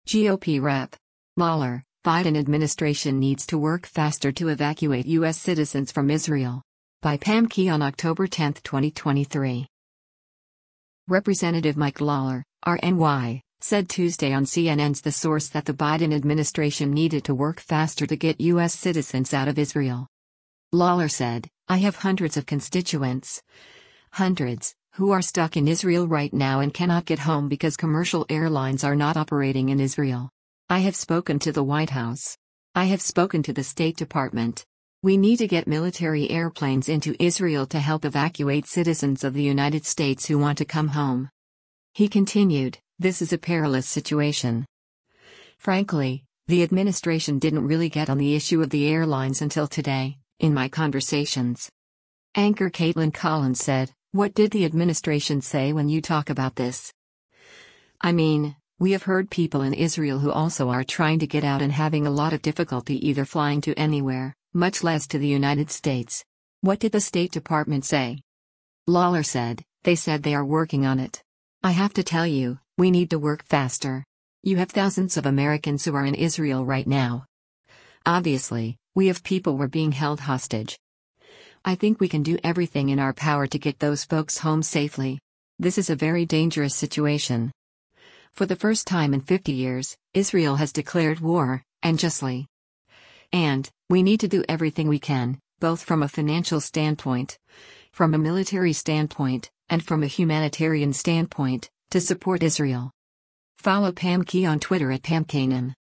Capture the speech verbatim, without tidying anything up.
G O P Rep. Lawler, Biden administration needs to work faster to evacuate U S citizens from Israel. By Pam Key on October tenth, twenty twenty-three. Representative Mike Lawler, R N Y, said Tuesday on C N N's The Source that the Biden administration needed to work faster to get U S citizens out of Israel. Lawler said, "I have hundreds of constituents, hundreds, who are stuck in Israel right now and cannot get home because commercial airlines are not operating in Israel. I have spoken to the White House. I have spoken to the State Department. We need to get military airplanes into Israel to help evacuate citizens of the United States who want to come home." He continued, "This is a perilous situation. Frankly, the administration didn't really get on the issue of the airlines until today, in my conversations." Anchor Caitlin Collins said, "What did the administration say when you talk about this?" "I mean, we have heard people in Israel who also are trying to get out and having a lot of difficulty either flying to anywhere, much less to the United States. What did the State Department say?" Lawler said, "They said they are working on it. I have to tell you, we need to work faster. You have thousands of Americans who are in Israel right now. Obviously, we have people who are being held hostage. I think we can do everything in our power to get those folks home safely. This is a very dangerous situation. For the first time in fifty years, Israel has declared war, and justly. And we need to do everything we can, both from a financial standpoint, from a military standpoint, and from a humanitarian standpoint, to support Israel." Follow Pam Key on Twitter at Pam Kanan.